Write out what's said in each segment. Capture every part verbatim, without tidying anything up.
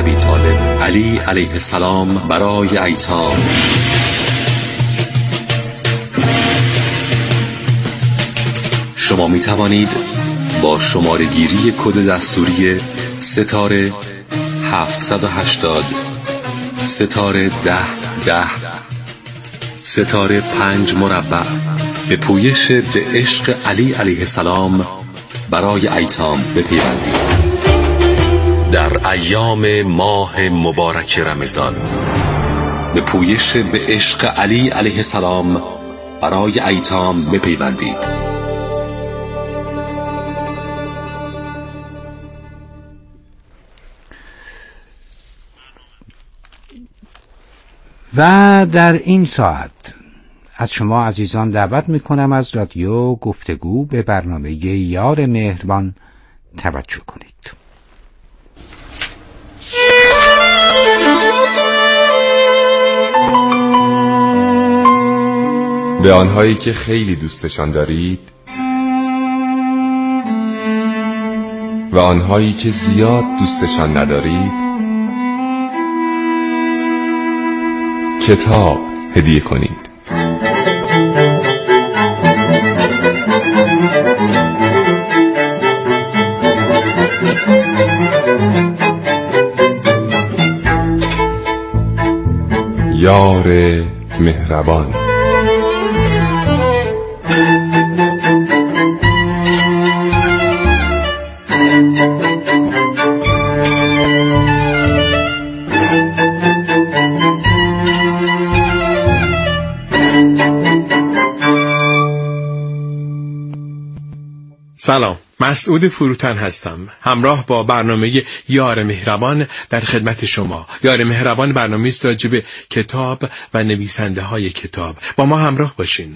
ابی طالب. علی علیه السلام برای ایتام. شما می توانید با شماره گیری کد دستوری ستاره هفتصد و هشتاد ستاره ده ده ستاره پنج مربع به پویش به عشق علی علیه السلام برای ایتام بپیوندید. در ایام ماه مبارک رمضان به پویش به عشق علی علیه السلام برای ایتام بپیوندید. و در این ساعت از شما عزیزان دعوت میکنم از رادیو گفتگو به برنامه یار مهربان توجه کنید. به آنهایی که خیلی دوستشان دارید و آنهایی که زیاد دوستشان ندارید کتاب هدیه کنید. یار مهربان. سلام، مسعود فروتن هستم. همراه با برنامه یار مهربان در خدمت شما. یار مهربان برنامه است راجع به کتاب و نویسنده های کتاب. با ما همراه باشین.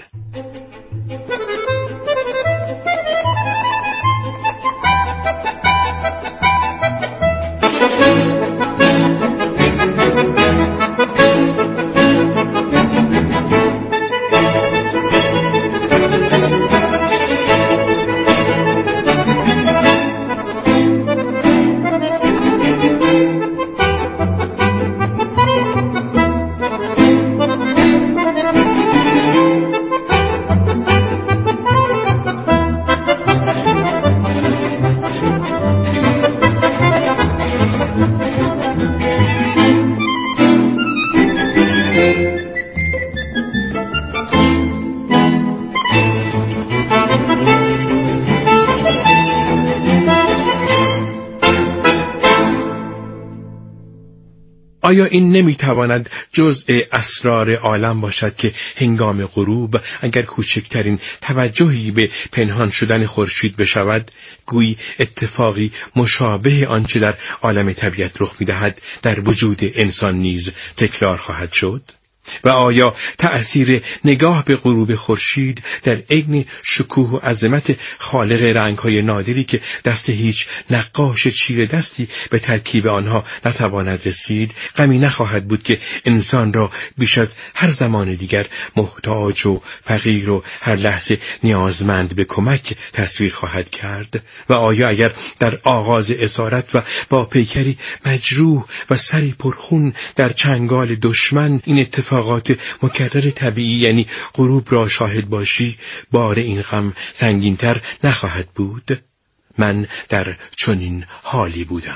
آیا این نمیتواند جزء اسرار عالم باشد که هنگام غروب اگر کوچکترین توجهی به پنهان شدن خورشید بشود، گویی اتفاقی مشابه آنچه در عالم طبیعت رخ میدهد در وجود انسان نیز تکرار خواهد شد؟ و آیا تأثیر نگاه به غروب خورشید در عین شکوه و عظمت خالق رنگ‌های نادری که دست هیچ نقاش چیره دستی به ترکیب آنها نتواند رسید، غمی نخواهد بود که انسان را بیش از هر زمان دیگر محتاج و فقیر و هر لحظه نیازمند به کمک تصویر خواهد کرد؟ و آیا اگر در آغاز اسارت و با پیکری مجروح و سری پرخون در چنگال دشمن این اتفاقات مکرر طبیعی یعنی غروب را شاهد باشی، بار این غم سنگین‌تر نخواهد بود؟ من در چنین حالی بودم.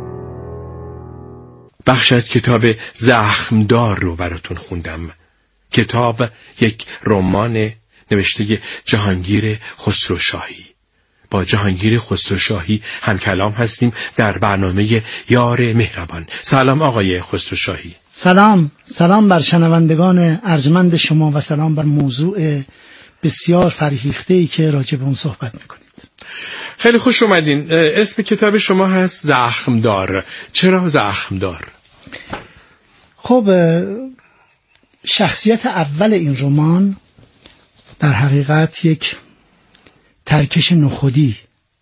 بخش از کتاب زخمدار رو براتون خوندم کتاب یک رمان نوشته جهانگیر خسروشاهی. با جهانگیر خسروشاهی هم کلام هستیم در برنامه یار مهربان. سلام آقای خسروشاهی. سلام، سلام بر شنوندگان ارجمند شما و سلام بر موضوع بسیار فرهیخته‌ای که راجع به اون صحبت میکنید. خیلی خوش اومدین. اسم کتاب شما هست زخمدار. چرا زخمدار؟ خب شخصیت اول این رمان در حقیقت یک ترکش نخودی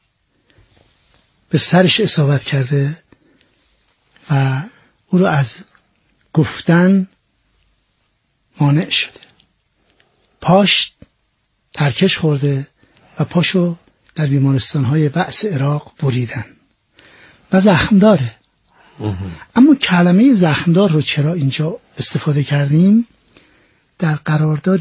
به سرش اصابت کرده و او رو از گفتن مانع شده. پاش ترکش خورده و پاشو در بیمارستان‌های بأس عراق بریدن و زخم داره. اما کلمه زخمدار رو چرا اینجا استفاده کردیم؟ در قرارداد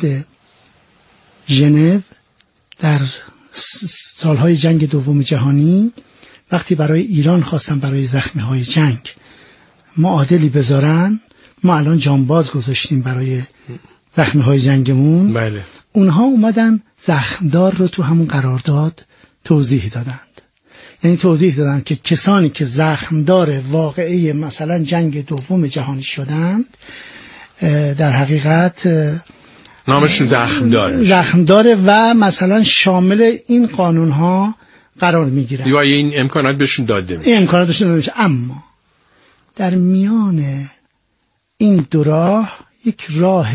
ژنو در سالهای جنگ دوم جهانی وقتی برای ایران خواستن برای زخمی‌های جنگ معادلی بذارن، ما الان جانباز گذاشتیم برای زخمی‌های جنگمون، بله. اونها اومدن زخمدار رو تو همون قرارداد توضیح دادند. یعنی توضیح دادن که کسانی که زخمدار واقعی مثلا جنگ دوم جهانی شدند در حقیقت نامشون زخمدار زخمداره و مثلا شامل این قانون ها قرار میگیرن یا این امکانات بهشون داده میشه. این امکانات بهشون داده میشه. اما در میان این دو راه یک راه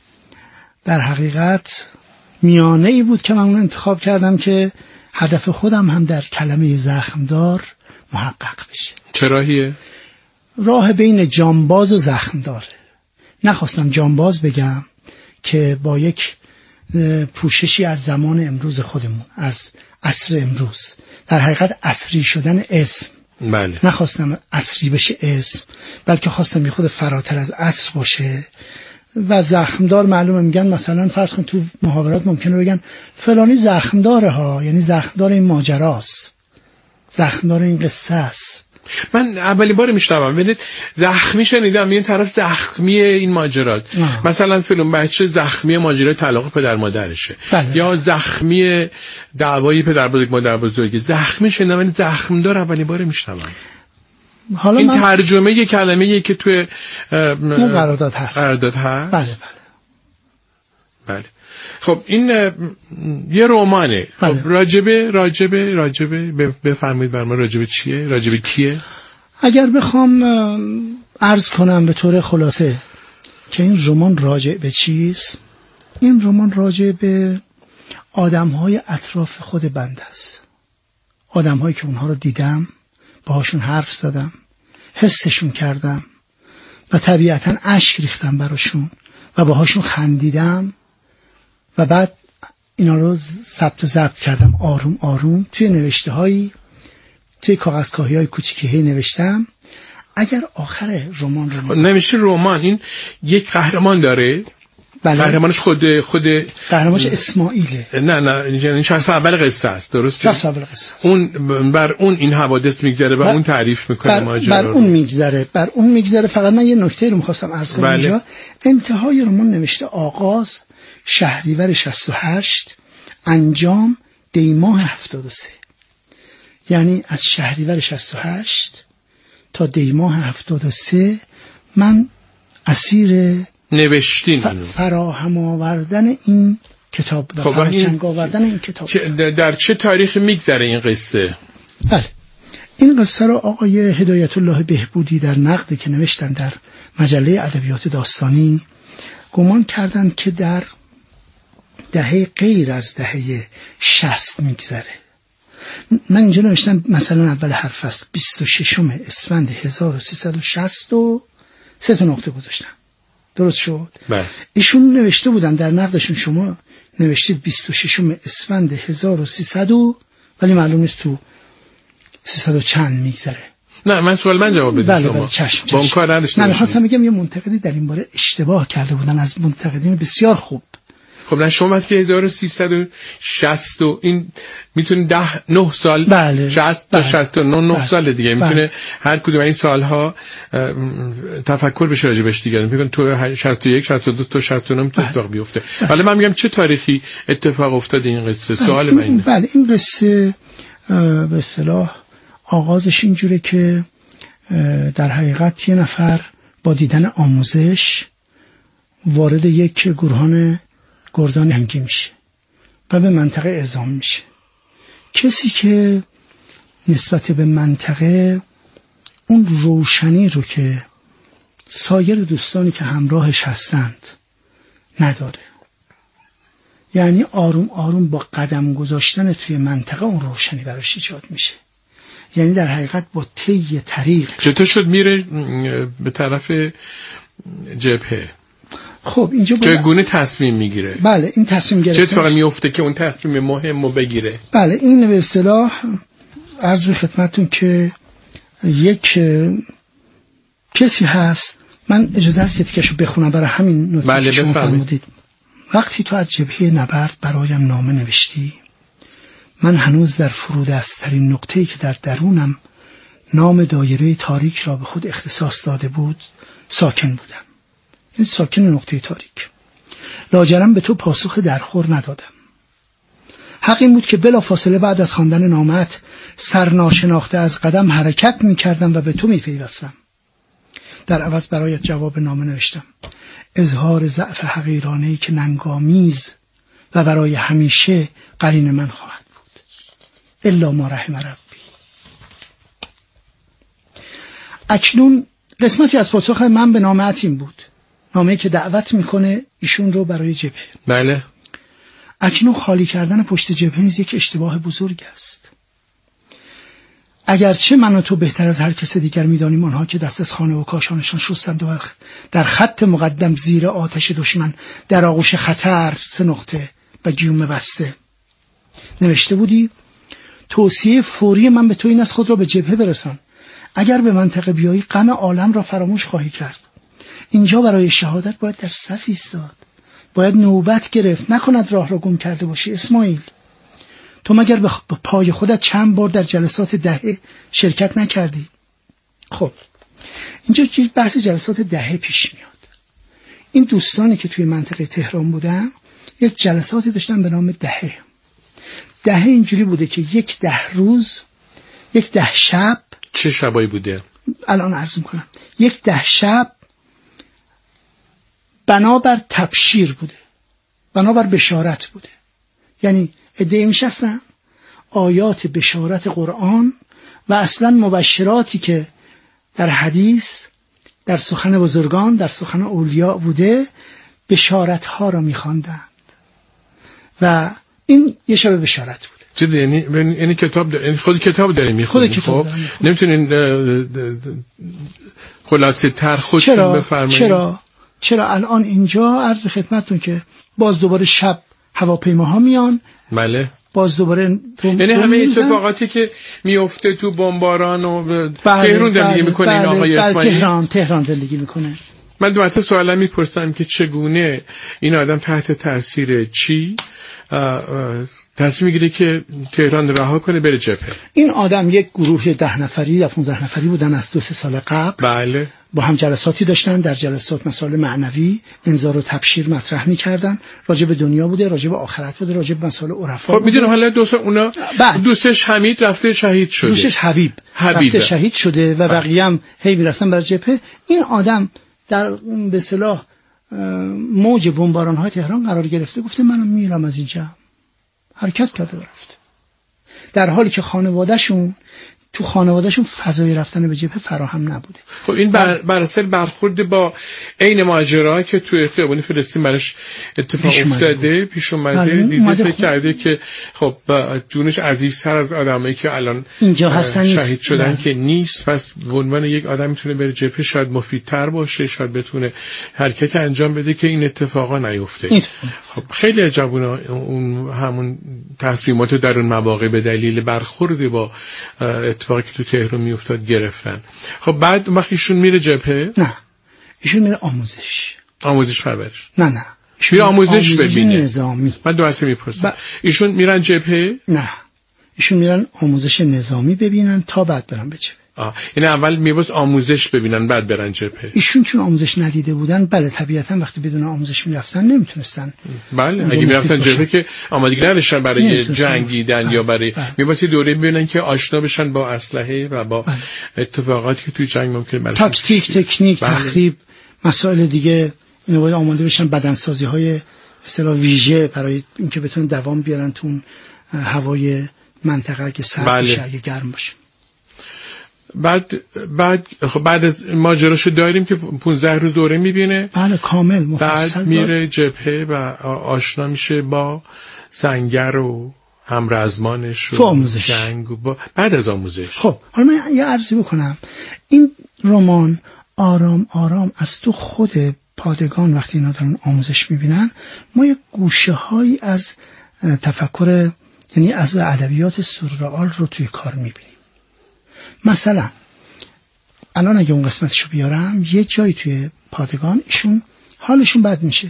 در حقیقت میانه ای بود که من اون انتخاب کردم که هدف خودم هم در کلمه زخمدار محقق بشه. چه راهیه؟ راه بین جانباز و زخمداره. نخواستم جانباز بگم که با یک پوششی از زمان امروز خودمون، از عصر امروز، در حقیقت عصری شدن اسم. بله. نخواستم عصری بشه اسم، بلکه خواستم یه خود فراتر از عصر باشه. و زخمدار معلومه میگن مثلا فرض کن تو محاورات ممکنه بگن فلانی زخمداره ها، یعنی زخمدار این ماجراست، زخمدار این قصه است. من اولی بار میشنوم. ببینید زخمی شنیدم، این طرف زخمی این ماجرات. آه. مثلا فیلم بچه زخمی ماجرای طلاق پدر مادرشه. بله. یا زخمی دعوای پدر بزرگ مادر بزرگ. زخمی شنیدم، ولی زخمدار اولی بار میشنوم. حالا این من... ترجمه یه کلمه‌ایه که توی اون قرارداد هست. قرارداد هست. بله بله. بله. خب این یه رمانه. بله. خب راجبه راجبه راجبه بفرمایید بر ما راجبه چیه؟ راجبه کیه؟ اگر بخوام عرض کنم به طور خلاصه که این رمان راجع به چیست، این رمان راجع به آدم‌های اطراف خود بنده است. آدم‌هایی که اونها رو دیدم، باهاشون حرف زدم، حسشون کردم و طبیعتاً اشک ریختم براشون و باهاشون خندیدم و بعد اینا رو ثبت و ضبط کردم آروم آروم توی نوشته هایی، توی کاغذکاهی های کوچیکی هی نوشتم. اگر آخر رمان رو نمیشه رمان این یک قهرمان داره. بله. قهرمانش خود خود قهرمانش اسماعیله. نه نه یعنی شخص اول قصه است، درست؟ شخص اول قصه است. اون بر اون این حوادث میگذره و اون تعریف میکنه بر ماجرا. بر اون میگذره بر اون میگذره فقط من یه نکته رو می‌خواستم عرض کنم. بله. اینجا انتهای رمان نوشته آغاز شهریور شصت و هشت، انجام دیماه هفتاد و سه. یعنی از شهریور شصت و هشت تا دیماه هفتاد و سه من اسیر نوشتین ف... فراهم آوردن این کتاب بودم. خب این... چنگ آوردن این کتاب چه... در چه تاریخی میگذره این قصه؟ بله این قصه رو آقای هدایت الله بهبودی در نقدی که نوشتن در مجله ادبیات داستانی گمان کردند که در دهه غیر از دهه شصت میگذره. من اینجا نوشتم مثلا اول حرف است بیست و ششم اسفند هزار و سیصد و شصت و سه تا نقطه گذاشتم. درست شد؟ بله. ایشون نوشته بودن در نقدشون شما نوشتید بیست و ششم اسفند هزار و سیصد و ولی معلوم نیست تو سیصد و چند میگذره. نه من سوال من جواب بدید. بله شما بله چشم با اون کار نداشته. نه می‌خواستم بگم یه منتقدی در این باره اشتباه کرده بودن از منتقدین بسیار خوب. خب نه شما وقتی هزار و سیصد و شصت و این میتونه ده نه سال بله. شصت تا بله. شصت و نه نه بله. سال دیگه میتونه بله. هر کدوم این سالها تفکر بشه راجبش دیگه. میگن تو شصت و یک شصت و دو تا شصت و نه میتونه اتفاق بیفته. ولی من میگم چه تاریخی اتفاق افتاد این قصه؟ سوال من اینه. بله این قصه به اصطلاح آغازش اینجوره که در حقیقت یه نفر با دیدن آموزش وارد یک گروهان گردان همگی میشه و به منطقه اعزام میشه. کسی که نسبت به منطقه اون روشنی رو که سایر دوستانی که همراهش هستند نداره، یعنی آروم آروم با قدم گذاشتن توی منطقه اون روشنی براش ایجاد میشه. یعنی در حقیقت با طی طریق چطور شد میره به طرف جبهه؟ خب اینجا چگونه تصمیم میگیره؟ بله این تصمیم گرفتن چه اتفاقی میفته که اون تصمیم مهم رو بگیره؟ بله این به اصطلاح عرض به خدمتتون که یک کسی هست، من اجازه هست تیکشو بخونم برای همین نکته بله که شما بفرمایید. فرمودید. وقتی تو از جبهه نبرد برایم نامه نوشتی، من هنوز در فرودست‌ترین نقطه‌ای که در درونم نام دایره تاریک را به خود اختصاص داده بود ساکن بودم. این ساکن نقطه تاریک. لاجرم به تو پاسخ درخور ندادم. حق این بود که بلا فاصله بعد از خواندن نامت سرناشناخته از قدم حرکت می کردم و به تو می پیوستم. در عوض برایت جواب نامه نوشتم. اظهار ضعف حقیرانه‌ای که ننگامیز و برای همیشه قرین من خواهد بود. الا ما رحم ربی. اکنون قسمتی از پاسخ من به نامت این بود. نامه‌ای که دعوت میکنه ایشون رو برای جبهه. بله. اکنون خالی کردن پشت جبهه نیز یک اشتباه بزرگ است. اگرچه من و تو بهتر از هر کس دیگر میدانیم آنها که دست از خانه و کاشانشان شستند و در خط مقدم زیر آتش دشمن در آغوش خطر سه نقطه و گیوم بسته. نوشته بودی توصیه فوری من به تو این از خود را به جبهه برسان. اگر به منطقه بیایی غم عالم را فراموش خواهی کرد. اینجا برای شهادت باید در صف ایستاد، باید نوبت گرفت، نکند راه را گم کرده باشی. اسماعیل تو مگر به پای خودت چند بار در جلسات دهه شرکت نکردی؟ خب اینجا بحث جلسات دهه پیش میاد. این دوستانی که توی منطقه تهران بودن یک جلساتی داشتن به نام دهه. دهه اینجوری بوده که یک ده روز، یک ده شب. چه شبایی بوده؟ الان عرض میکنم. یک ده شب بنابر تبشیر بوده، بنابر بشارت بوده. یعنی عده‌ای میشستن آیات بشارت قرآن و اصلا مبشراتی که در حدیث، در سخن بزرگان، در سخن اولیاء بوده، بشارت ها را میخواندند و این یه شب بشارت بوده. چه یعنی یعنی کتاب داره، یعنی خود کتاب داره میخونه. خب نمیتونین خلاصه تر خودتون بفرمایید؟ چرا چرا الان اینجا عرض به خدمتتون که باز دوباره شب هواپیماها میان. بله. باز دوباره یعنی همه اتفاقاتی که میفته تو بمباران و بله تهران زندگی بله میکنه. این آقای بله اسماعیلی تهران تهران زندگی میکنه. من دو تا سوالا میپرسم که چگونه این آدم تحت تاثیر چی تصمیم میگیره که تهران رها کنه بره جبهه؟ این آدم یک گروه ده نفری یا پانزده نفری بودن از دو سه سال قبل. بله. با هم جلساتی داشتن. در جلسات مسائل معنوی، انذار و تبشیر مطرح می‌کردن. راجع به دنیا بوده، راجع به آخرت بوده، راجع به مسائل عرفا. خب میدونم حالا دوست اونا دوستش حمید رفته شهید شده. دوستش حبیب حبیب رفته شهید شده و بقیه هم هی میرفتن برای جبهه. این آدم در به اصطلاح موج بمباران‌های تهران قرار گرفته، گفته منم میرم از اینجا. حرکت کرده و رفته. در حالی که خانواده‌شون تو خانوادهشون فضای رفتن به جبهه فراهم نبوده. خب این بر, بر اثر برخورد با عین ماجرایی که توی خیابان فلسطین براش اتفاق پیش افتاده پیش اومده، دیده فکر کرده که خب جونش عزیزتر از آدمایی که الان اینجا هستن شهید شدن که نیست. پس به عنوان یک آدم میتونه بره جبهه، شاید مفیدتر باشه، شاید بتونه حرکت انجام بده که این اتفاقا نیفته. خب خیلی عجبونه اون همون تصمیمات در اون مواقع به دلیل برخورد با اتفاقی که تو تهران میافتاد گرفتن. خب بعد وقتی ایشون میره جبهه؟ نه ایشون میره آموزش. آموزش پرورش؟ نه نه میره آموزش, آموزش ببینه. نظامی. من دو حرفی میپرسم. ب... ایشون میرن جبهه؟ نه ایشون میرن آموزش نظامی ببینن تا بعد برن به جبهه. آه این اول میباز آموزش ببینن بعد برن جبهه. ایشون چون آموزش ندیده بودن، بله طبیعتا وقتی بدون آموزش میرفتن نمیتونستن. بله اگه میرفتن جبهه که آمادگی نداشتن برای جنگیدن بله. یا برای میباز دوره ببینن که آشنا بشن با اسلحه و با بله. اتفاقاتی که توی جنگ ممکنه براشون تاکتیک، تکنیک، بله. تخریب، مسائل دیگه، اینا باید آماده بشن. بدنسازی های به اصطلاح ویژه برای اینکه بتونن دوام بیارن تو اون هوای منطقه که سرد بله. بشه اگه گرم باشه. بعد بعد خب بعد از ماجراشو داریم که پانزده روز دوره میبینه. بله کامل مفصل. بعد میره جبهه و آشنا میشه با سنگر و همرزمانش و آموزش. جنگ و با... بعد از آموزش. خب حالا من یه عرضی بکنم. این رمان آرام آرام از تو خود پادگان وقتی اینا دارن آموزش میبینن، ما یه گوشه هایی از تفکر، یعنی از ادبیات سورئال رو توی کار میبینیم. مثلا الان اگه اون قسمتشو بیارم، یه جایی توی پادگان ایشون حالشون بد میشه،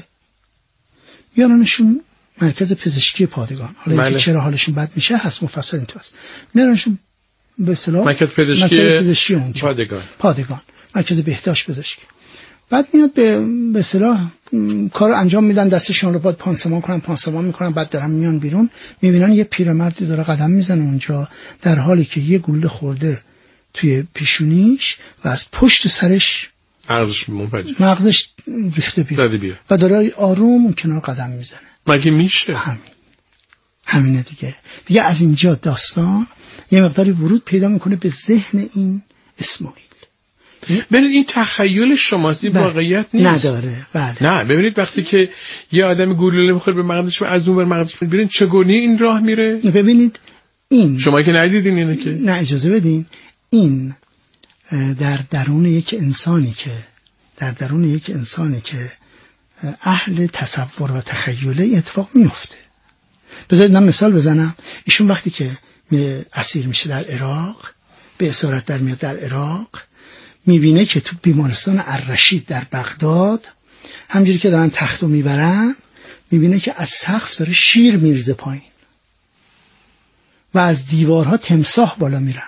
میارنشون مرکز پزشکی پادگان. حالا اینکه چرا حالشون بد میشه هست مفصل این تو هست. میارنشون به اصطلاح مرکز پزشکی, مرکز پزشکی اونجا پادگان پادگان مرکز بهداشت پزشکی. بعد میاد به به اصطلاح کار انجام میدن، دستشون رو باید پانسمان کنن، پانسمان میکنن، بعد دارن میان بیرون، میبینن یه پیرمردی داره قدم میزنه اونجا، در حالی که یه گلوله خورده توی پیشونیش و از پشت سرش مغزش منفجر، مغزش ریخته بیرون و داره آروم اون کنار قدم میزنه. مگه میشه؟ همین همینه دیگه. دیگه از اینجا داستان یه مقداری ورود پیدا میکنه به ذهن این اسماعیل. ببینید این تخیل شماست، این واقعیت نیست. نداره. بله. نه ببینید وقتی که یه آدم گلوله میخوره به مغزش و از اون ور مغزش ببینید چگونه این راه میره. ببینید این شما که ندیدین اینه که نه اجازه بدین، این در درون یک انسانی که در درون یک انسانی که اهل تصور و تخیله اتفاق میفته. بذارید من مثال بزنم. ایشون وقتی که اسیر میشه در عراق، به اسارت در میاد در عراق، میبینه که تو بیمارستان الرشید در بغداد همجوری که دارن تختو میبرن، میبینه که از سقف داره شیر میریزه پایین و از دیوارها تمساح بالا میرن.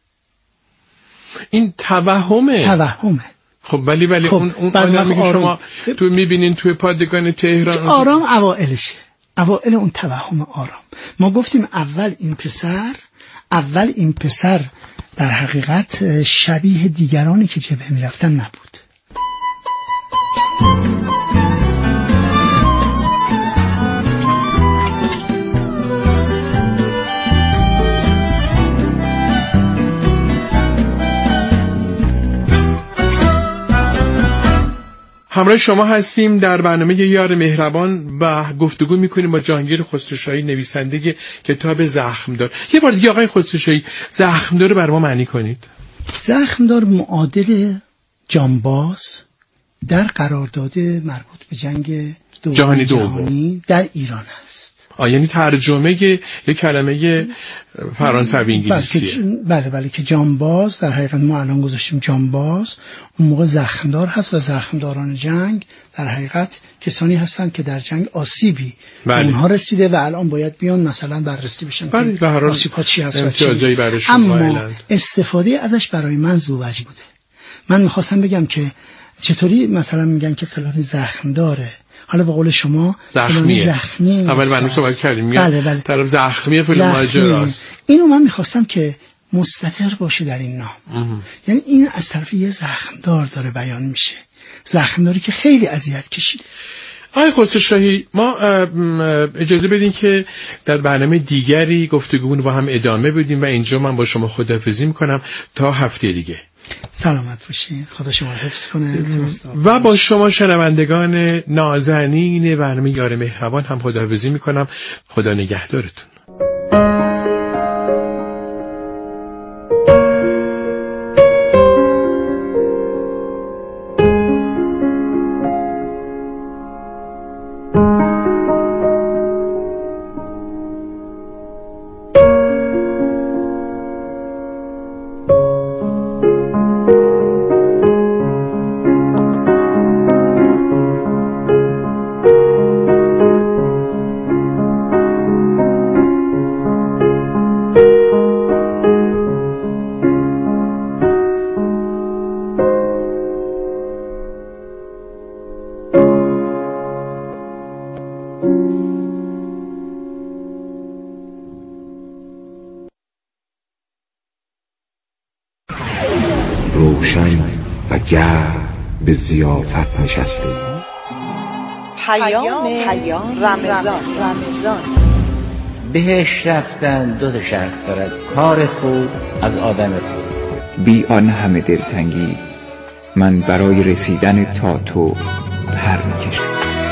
این توهمه توهمه خب ولی ولی خب اون اون آدمی که شما تو میبینین توی پادگان تهران آرام اوائلشه، اوائل اون توهم آرام. ما گفتیم اول این پسر اول این پسر در حقیقت شبیه دیگرانی که جبهه میرفتن نبود. همراه شما هستیم در برنامه یار مهربان و گفتگو میکنیم با جهانگیر خسروشاهی، نویسنده کتاب زخمدار. یه بار دیگه آقای خسروشاهی زخمدار رو بر ما معنی کنید. زخمدار معادل جانباز در قرارداد مربوط به جنگ جهانی دوم در ایران است. آه یعنی ترجمه یه کلمه فرانسوی انگلیسیه. بله بله که جانباز در حقیقت ما الان گذاشتیم جانباز، اون موقع زخمدار هست و زخمداران جنگ در حقیقت کسانی هستند که در جنگ آسیبی بله. اونها رسیده و الان باید بیان مثلا بررسی بشن بله. که آسیب‌ها چی هست. اما استفاده ازش برای من زوج بوده. من میخواستم بگم که چطوری مثلا میگن که فلانی زخمداره، حالا به قول شما زخمیه. زخمی اول من صحبت کردیم بله بله. طرف زخمیه فلان ماجراست. اینو من میخواستم که مستتر باشه در این نام اه. یعنی این از طرف یه زخمدار داره بیان میشه، زخمداری که خیلی اذیت کشیده. آقای خسروشاهی ما اجازه بدین که در برنامه دیگری گفتگومون با هم ادامه بدیم و اینجا من با شما خداحافظی میکنم تا هفته دیگه. سلامت باشین، خدا شما حفظ کنه و با شما شنوندگان نازنین برنامه یار مهربان هم خداحافظی میکنم. خدا نگهدارتون. روشن و گرم به ضیافت نشسته. پیام رمضان رمضان بهش رفتن دو تا شرط دارد: کار خوب از آدم خوب. بی آن همه دلتنگی من برای رسیدن تا تو پر میکشم.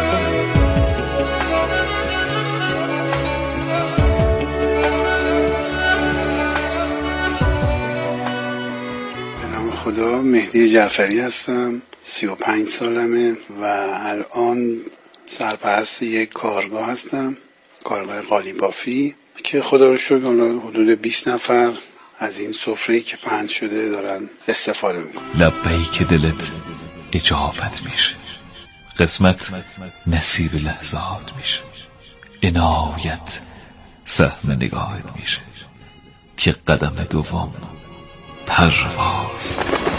به نام خدا، مهدی جعفری هستم، سی و پنج سالمه و الان سرپرست یک کارگاه هستم، کارگاه قالی بافی، که خدا رو شکر حدود بیست نفر از این سفره‌ای که پهن شده دارن استفاده میکنن. لبیک دلت اجابت میشه، قسمت نصیب لحظات میشه، عنایت سهم نگاهت میشه که قدم دوم پرواز.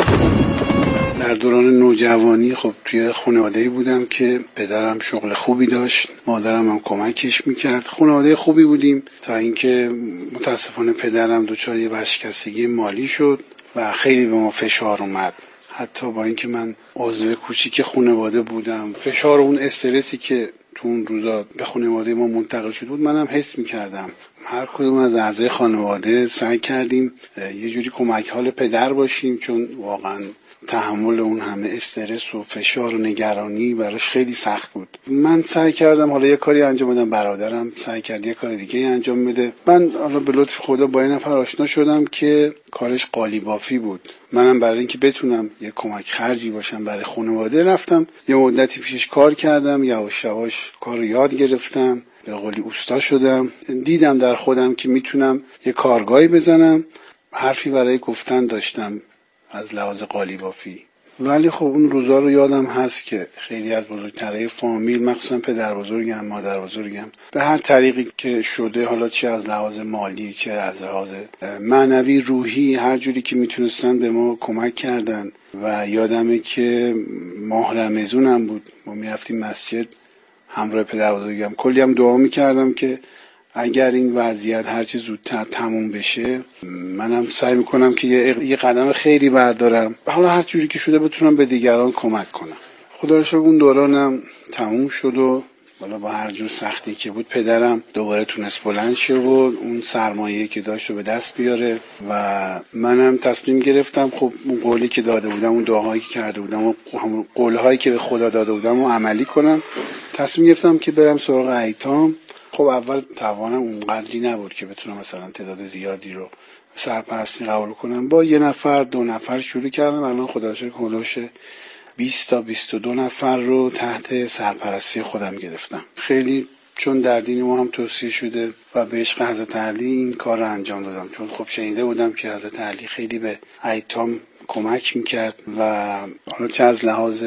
در دوران نوجوانی خب توی خانواده‌ای بودم که پدرم شغل خوبی داشت، مادرم هم کمکش میکرد. خانواده خوبی بودیم تا اینکه متاسفانه پدرم دچار یه ورشکستگی مالی شد و خیلی به ما فشار اومد. حتی با اینکه من عضو کوچیک خانواده بودم، فشار اون استرسی که تو اون روزا به خانواده ما منتقل شده بود منم حس میکردم. هر کدوم از اعضای خانواده سعی کردیم یه جوری کمک حال پدر باشیم، چون واقعا تحمل اون همه استرس و فشار و نگرانی براش خیلی سخت بود. من سعی کردم حالا یه کاری انجام بدم، برادرم سعی کرد یه کار دیگه انجام بده. من حالا به لطف خدا با این نفر آشنا شدم که کارش قالی بافی بود. منم برای اینکه بتونم یه کمک خرجی باشم برای خانواده رفتم یه مدتی پیشش کار کردم، یواش یواش کارو یاد گرفتم، به قولی اوستا شدم. دیدم در خودم که میتونم یه کارگاهی بزنم، حرفی برای گفتن داشتم از لحاظ قالی بافی. ولی خب اون روزا رو یادم هست که خیلی از بزرگترهای فامیل، مخصوصا پدر بزرگم، مادر بزرگم، به هر طریقی که شده، حالا چه از لحاظ مالی چه از لحاظ معنوی روحی، هر جوری که میتونستن به ما کمک کردن. و یادمه که ماه رمضان هم بود، ما میرفتیم مسجد همراه پدر بزرگم، کلی هم دعا میکردم که اگر این وضعیت هرچی زودتر تموم بشه، منم سعی میکنم که یه, یه قدم خیری بردارم، حالا هر جوری که شده بتونم به دیگران کمک کنم. خدا رو شکر اون دورانم تموم شد و حالا با هر جور سختی که بود پدرم دوباره تونست بلند شه و اون سرمایه‌ای که داشت رو به دست بیاره و منم تصمیم گرفتم خب اون قولی که داده بودم، اون دعاهایی که کرده بودم و همون قولهایی که به خدا داده بودم رو عملی کنم. تصمیم گرفتم که برم سراغ ایتام. خب اول توانم اونقدری نبود که بتونم مثلا تعداد زیادی رو سرپرستی قبول کنم. با یه نفر دو نفر شروع کردم، الان خدا رو شکر هولوش بیست تا بیست و دو نفر رو تحت سرپرستی خودم گرفتم. خیلی چون در دین ما هم توصیه شده و به عشق حضرت علی این کار رو انجام دادم، چون خب شنیده بودم که حضرت علی خیلی به ایتام کمک میکرد و حالا چه از لحاظ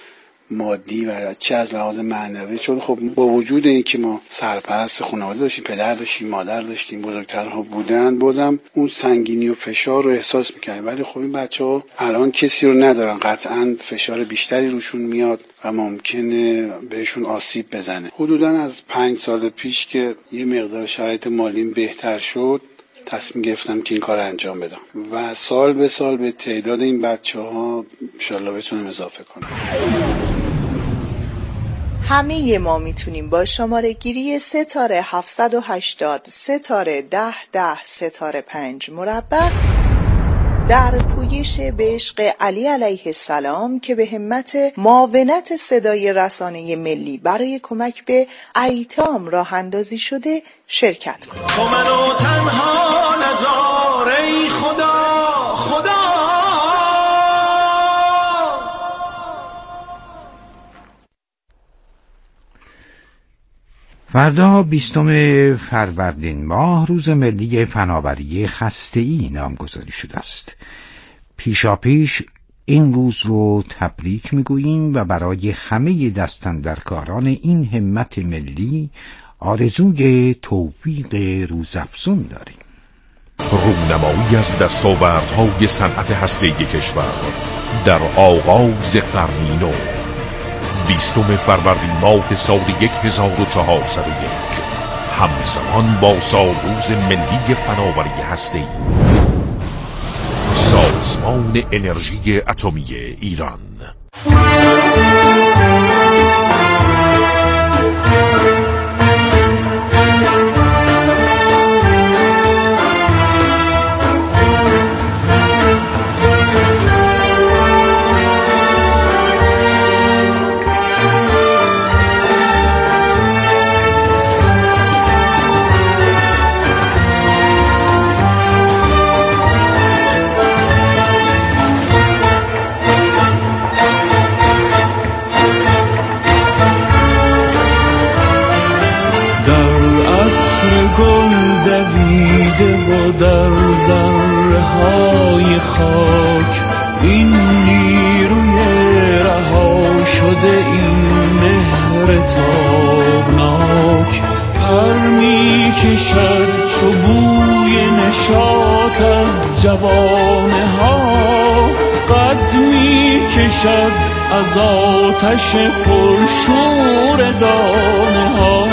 مادی و چه از لحاظ معنوی، چون خب با وجود این که ما سرپرست خانواده داشتیم، پدر داشتیم، مادر داشتیم، بزرگترها بودن، بازم اون سنگینی و فشار رو احساس میکنیم. ولی خب این بچه ها الان کسی رو ندارن، قطعا فشار بیشتری روشون میاد و ممکنه بهشون آسیب بزنه. حدودا از پنج سال پیش که یه مقدار شرایط مالیم بهتر شد، تصمیم گرفتم که این کار انجام بدم و سال به سال به تعداد این بچه ها انشالله بتونم اضافه کنم. همه ما میتونیم با شماره گیری ستاره هفتصد و هشتاد ستاره ده ده ستاره پنج مربع در پویش به عشق علی علیه السلام که به همت معاونت صدای رسانه ملی برای کمک به ایتام راه اندازی شده شرکت کنید. تو منو تنها نذار ای خدا خدا. فردا بیستم فروردین ماه روز ملی فناوری خسته‌ای نامگذاری شده است. پیشا پیش این روز رو تبریک میگوییم و برای همه دستاندرکاران این همت ملی آرزوی توفیق روزافزون داریم. رونمایی از دستاوردهای صنعت هسته‌ای کشور در آغاز قرنی نو، بیستم فروردین ماه سال هزار و چهارصد و یک، همزمان با سالروز ملی فناوری هسته‌ای. ساز سازمان انرژی اتمی ایران. در ذره های خاک این نیروی رها شده، این مهر تابناک پر می کشد چو بوی نشاط از جوانه ها، قد می کشد از آتش پرشور دانه ها.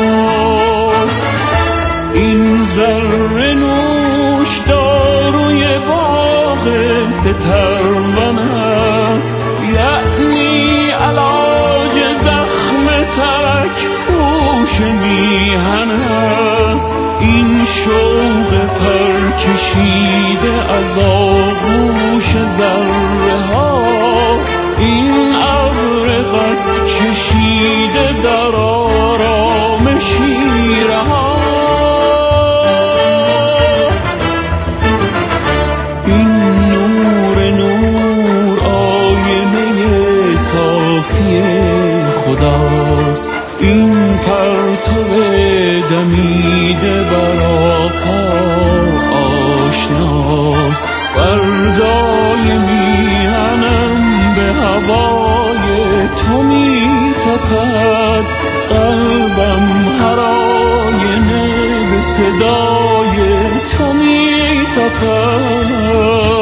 این ذره نوش داروی باغ سترون است، یعنی علاج زخم ترک پوش میهن است. این شوق پر کشیده از آغوش ذره ها، این ابر قد کشیده در آرام شیره ها. خداست این پرتو دمیده بر آفاق آشناست. فردای میهنم به هوای تو می تپد، قلبم هر آینه به صدای تو می تپد.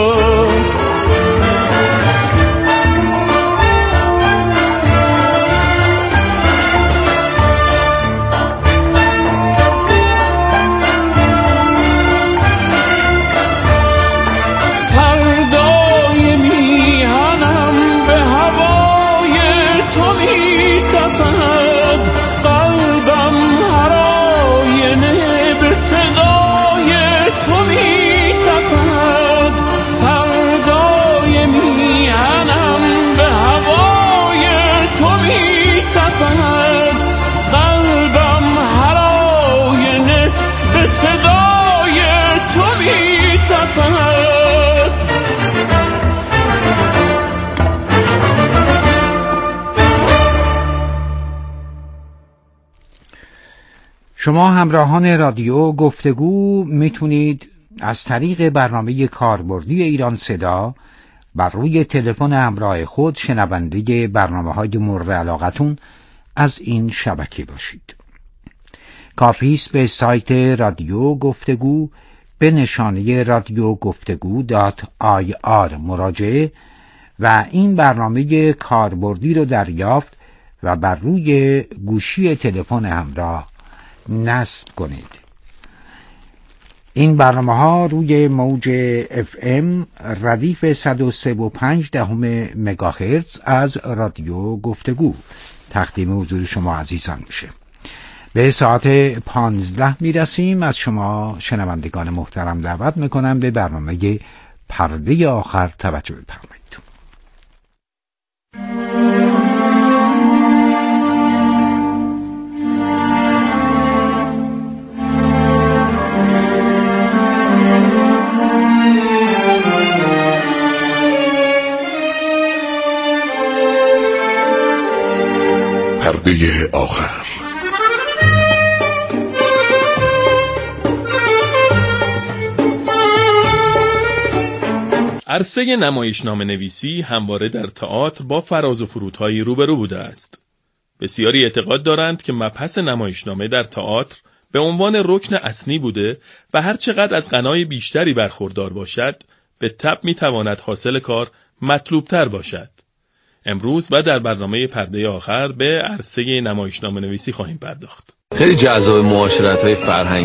شما همراهان رادیو گفتگو میتونید از طریق برنامه کاربردی ایران صدا بر روی تلفن همراه خود شنونده برنامه‌های مورد علاقتون از این شبکه باشید. کافی است به سایت رادیو گفتگو به نشانه رادیو گفتگو دات آی آر مراجعه و این برنامه کاربردی رو دریافت و بر روی گوشی تلفن همراه نصب کنید. این برنامه ها روی موج اف ام ردیف صد و سه و پنج دهم مگاهرتز از رادیو گفتگو تقدیم حضور شما عزیزان میشه. به ساعت پانزده میرسیم. از شما شنوندگان محترم دعوت میکنم به برنامه پرده آخر توجه بفرمایید. پرده آخر. عرصه نمایشنامه نویسی همواره در تئاتر با فراز و فرودهای روبرو بوده است. بسیاری اعتقاد دارند که مبحث نمایشنامه در تئاتر به عنوان رکن اصلی بوده و هر چقدر از غنای بیشتری برخوردار باشد، به تبع میتواند حاصل کار مطلوبتر باشد. امروز و در برنامه پرده آخر به عرصه نمایشنامه نویسی خواهیم پرداخت. خیلی جذاب معاشرت‌های فرهنگی